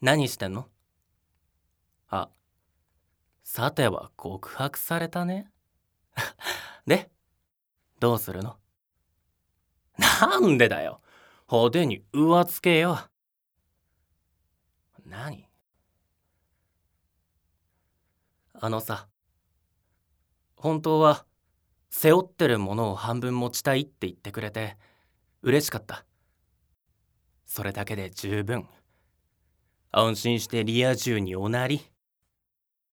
何してんの？あ、さては告白されたね。で、どうするの？なんでだよ。派手に浮つけよ。何？あのさ、本当は背負ってるものを半分持ちたいって言ってくれて嬉しかった。それだけで十分。安心してリア充におなり。